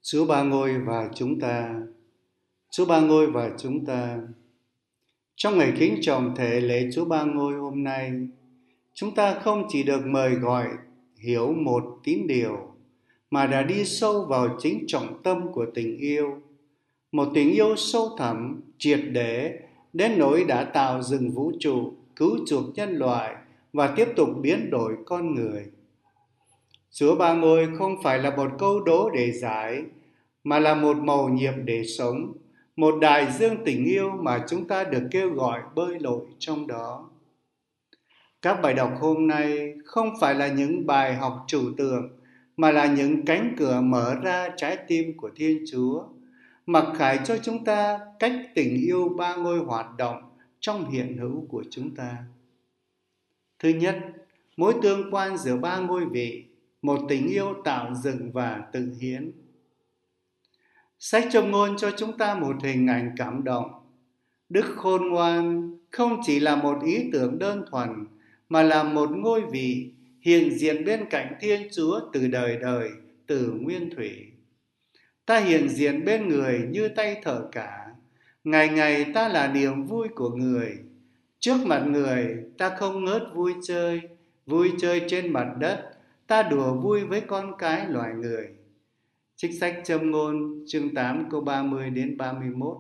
Chúa Ba Ngôi và chúng ta, Chúa Ba Ngôi và chúng ta. Trong ngày kính trọng thể lễ Chúa Ba Ngôi hôm nay, chúng ta không chỉ được mời gọi hiểu một tín điều, mà đã đi sâu vào chính trọng tâm của tình yêu. Một tình yêu sâu thẳm, triệt để, đến nỗi đã tạo dựng vũ trụ, cứu chuộc nhân loại và tiếp tục biến đổi con người. Chúa Ba Ngôi không phải là một câu đố để giải, mà là một mầu nhiệm để sống, một đại dương tình yêu mà chúng ta được kêu gọi bơi lội trong đó. Các bài đọc hôm nay không phải là những bài học trừu tượng, mà là những cánh cửa mở ra trái tim của Thiên Chúa, mặc khải cho chúng ta cách tình yêu Ba Ngôi hoạt động trong hiện hữu của chúng ta. Thứ nhất, mối tương quan giữa ba ngôi vị, một tình yêu tạo dựng và tự hiến. Sách Châm Ngôn cho chúng ta một hình ảnh cảm động. Đức khôn ngoan không chỉ là một ý tưởng đơn thuần, mà là một ngôi vị hiện diện bên cạnh Thiên Chúa từ đời đời, từ nguyên thủy. Ta hiện diện bên người như tay thở cả, ngày ngày ta là niềm vui của người. Trước mặt người ta không ngớt vui chơi trên mặt đất, ta đùa vui với con cái loài người. Trích sách Châm Ngôn chương 8 câu 30 đến 31.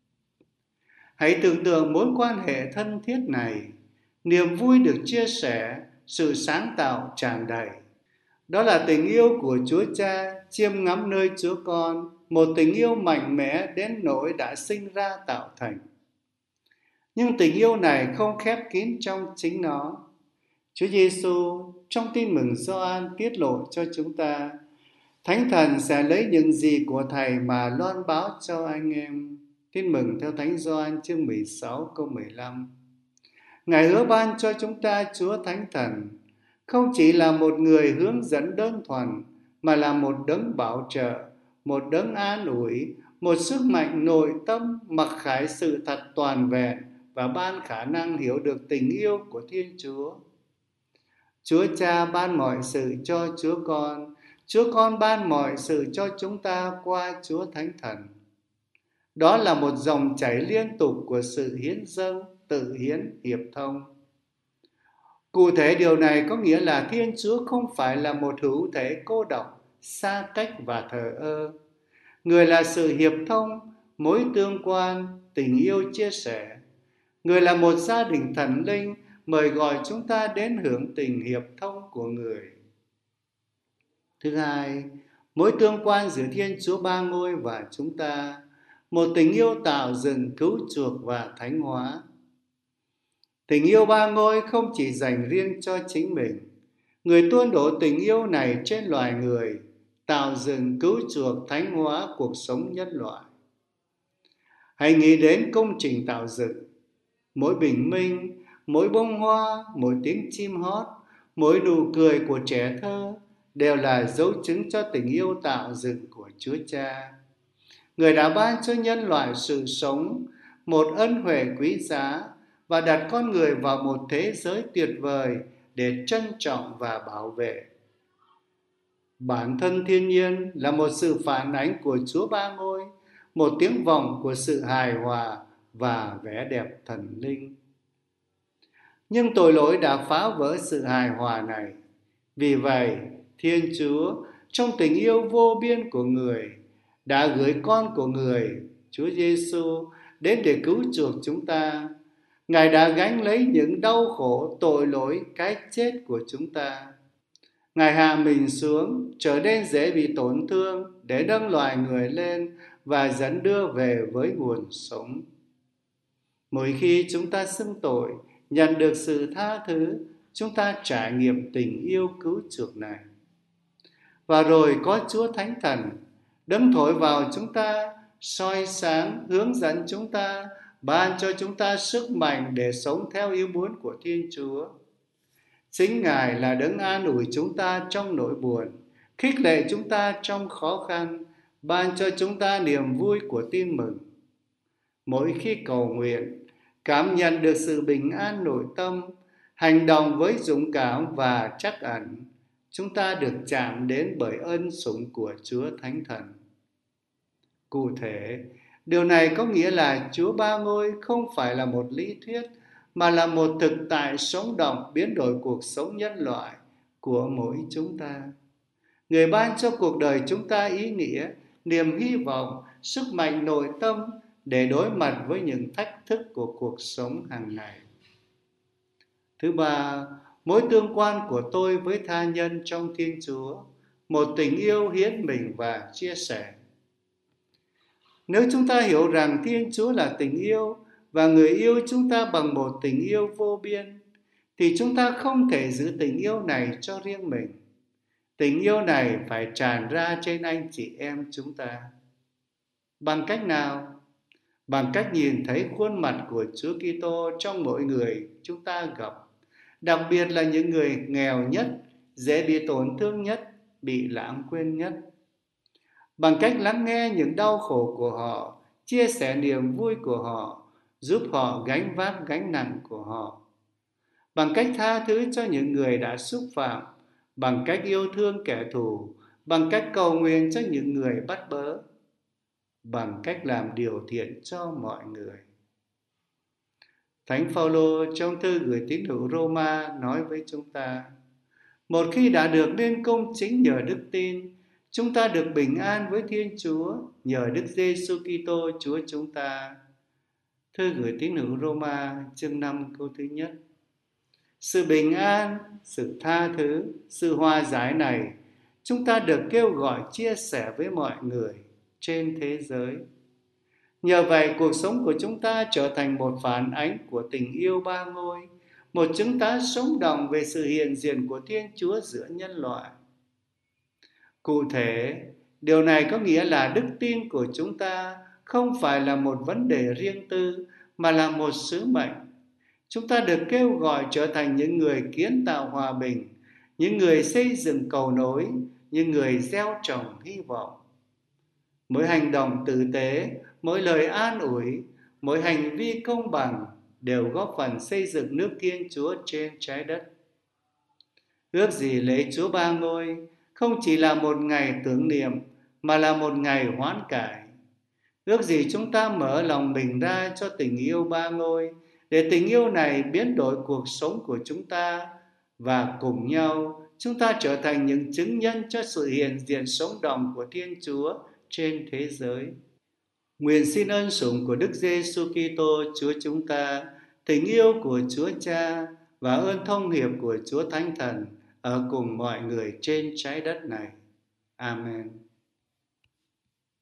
Hãy tưởng tượng mối quan hệ thân thiết này, niềm vui được chia sẻ, sự sáng tạo tràn đầy. Đó là tình yêu của Chúa Cha chiêm ngắm nơi Chúa Con, một tình yêu mạnh mẽ đến nỗi đã sinh ra tạo thành. Nhưng tình yêu này không khép kín trong chính nó. Chúa Giêsu trong Tin Mừng Gioan tiết lộ cho chúng ta, Thánh Thần sẽ lấy những gì của Thầy mà loan báo cho anh em. Tin Mừng theo Thánh Gioan chương 16 câu 15. Ngài hứa ban cho chúng ta Chúa Thánh Thần, không chỉ là một người hướng dẫn đơn thuần, mà là một đấng bảo trợ, một đấng an ủi, một sức mạnh nội tâm mặc khải sự thật toàn vẹn và ban khả năng hiểu được tình yêu của Thiên Chúa. Chúa Cha ban mọi sự cho Chúa Con ban mọi sự cho chúng ta qua Chúa Thánh Thần. Đó là một dòng chảy liên tục của sự hiến dâng, tự hiến, hiệp thông. Cụ thể điều này có nghĩa là Thiên Chúa không phải là một hữu thể cô độc, xa cách và thờ ơ. Người là sự hiệp thông, mối tương quan, tình yêu chia sẻ. Người là một gia đình thần linh, mời gọi chúng ta đến hưởng tình hiệp thông của người. Thứ hai, mối tương quan giữa Thiên Chúa Ba Ngôi và chúng ta, một tình yêu tạo dựng, cứu chuộc và thánh hóa. Tình yêu Ba Ngôi không chỉ dành riêng cho chính mình. Người tuôn đổ tình yêu này trên loài người, tạo dựng, cứu chuộc, thánh hóa cuộc sống nhân loại. Hãy nghĩ đến công trình tạo dựng. Mỗi bình minh, mỗi bông hoa, mỗi tiếng chim hót, mỗi nụ cười của trẻ thơ đều là dấu chứng cho tình yêu tạo dựng của Chúa Cha. Người đã ban cho nhân loại sự sống, một ân huệ quý giá, và đặt con người vào một thế giới tuyệt vời để trân trọng và bảo vệ. Bản thân thiên nhiên là một sự phản ánh của Chúa Ba Ngôi, một tiếng vọng của sự hài hòa và vẻ đẹp thần linh. Nhưng tội lỗi đã phá vỡ sự hài hòa này. Vì vậy, Thiên Chúa trong tình yêu vô biên của người đã gửi con của người, Chúa Giêsu, đến để cứu chuộc chúng ta. Ngài đã gánh lấy những đau khổ, tội lỗi, cái chết của chúng ta. Ngài hạ mình xuống, trở nên dễ bị tổn thương để nâng loài người lên và dẫn đưa về với nguồn sống. Mỗi khi chúng ta xưng tội, nhận được sự tha thứ, chúng ta trải nghiệm tình yêu cứu chuộc này. Và rồi có Chúa Thánh Thần, đấng thổi vào chúng ta, soi sáng, hướng dẫn chúng ta, ban cho chúng ta sức mạnh để sống theo ý muốn của Thiên Chúa. Chính Ngài là đấng an ủi chúng ta trong nỗi buồn, khích lệ chúng ta trong khó khăn, ban cho chúng ta niềm vui của tin mừng. Mỗi khi cầu nguyện, cảm nhận được sự bình an nội tâm, hành động với dũng cảm và trắc ẩn, chúng ta được chạm đến bởi ân sủng của Chúa Thánh Thần. Cụ thể, điều này có nghĩa là Chúa Ba Ngôi không phải là một lý thuyết mà là một thực tại sống động biến đổi cuộc sống nhân loại của mỗi chúng ta. Người ban cho cuộc đời chúng ta ý nghĩa, niềm hy vọng, sức mạnh nội tâm để đối mặt với những thách thức của cuộc sống hàng ngày. Thứ ba, mối tương quan của tôi với tha nhân trong Thiên Chúa, một tình yêu hiến mình và chia sẻ. Nếu chúng ta hiểu rằng Thiên Chúa là tình yêu và người yêu chúng ta bằng một tình yêu vô biên, thì chúng ta không thể giữ tình yêu này cho riêng mình. Tình yêu này phải tràn ra trên anh chị em chúng ta. Bằng cách nào? Bằng cách nhìn thấy khuôn mặt của Chúa Kitô trong mỗi người chúng ta gặp, đặc biệt là những người nghèo nhất, dễ bị tổn thương nhất, bị lãng quên nhất. Bằng cách lắng nghe những đau khổ của họ, chia sẻ niềm vui của họ, giúp họ gánh vác gánh nặng của họ. Bằng cách tha thứ cho những người đã xúc phạm, bằng cách yêu thương kẻ thù, bằng cách cầu nguyện cho những người bắt bớ, bằng cách làm điều thiện cho mọi người. Thánh Phaolô trong thư gửi tín hữu Roma nói với chúng ta: một khi đã được nên công chính nhờ đức tin, chúng ta được bình an với Thiên Chúa nhờ Đức Giêsu Kitô Chúa chúng ta. Thư gửi tín hữu Roma chương 5 câu thứ nhất. Sự bình an, sự tha thứ, sự hòa giải này chúng ta được kêu gọi chia sẻ với mọi người trên thế giới. Nhờ vậy, cuộc sống của chúng ta trở thành một phản ánh của tình yêu Ba Ngôi, một chứng tá sống động về sự hiện diện của Thiên Chúa giữa nhân loại. Cụ thể, điều này có nghĩa là đức tin của chúng ta không phải là một vấn đề riêng tư, mà là một sứ mệnh. Chúng ta được kêu gọi trở thành những người kiến tạo hòa bình, những người xây dựng cầu nối, những người gieo trồng hy vọng. Mỗi hành động tử tế, mỗi lời an ủi, mỗi hành vi công bằng đều góp phần xây dựng nước Thiên Chúa trên trái đất. Ước gì lễ Chúa Ba Ngôi không chỉ là một ngày tưởng niệm mà là một ngày hoán cải. Ước gì chúng ta mở lòng mình ra cho tình yêu Ba Ngôi, để tình yêu này biến đổi cuộc sống của chúng ta, và cùng nhau chúng ta trở thành những chứng nhân cho sự hiện diện sống động của Thiên Chúa trên thế giới. Nguyện xin ân sủng của Đức Giêsu Kitô Chúa chúng ta, tình yêu của Chúa Cha và ơn thông hiệp của Chúa Thánh Thần ở cùng mọi người trên trái đất này. Amen.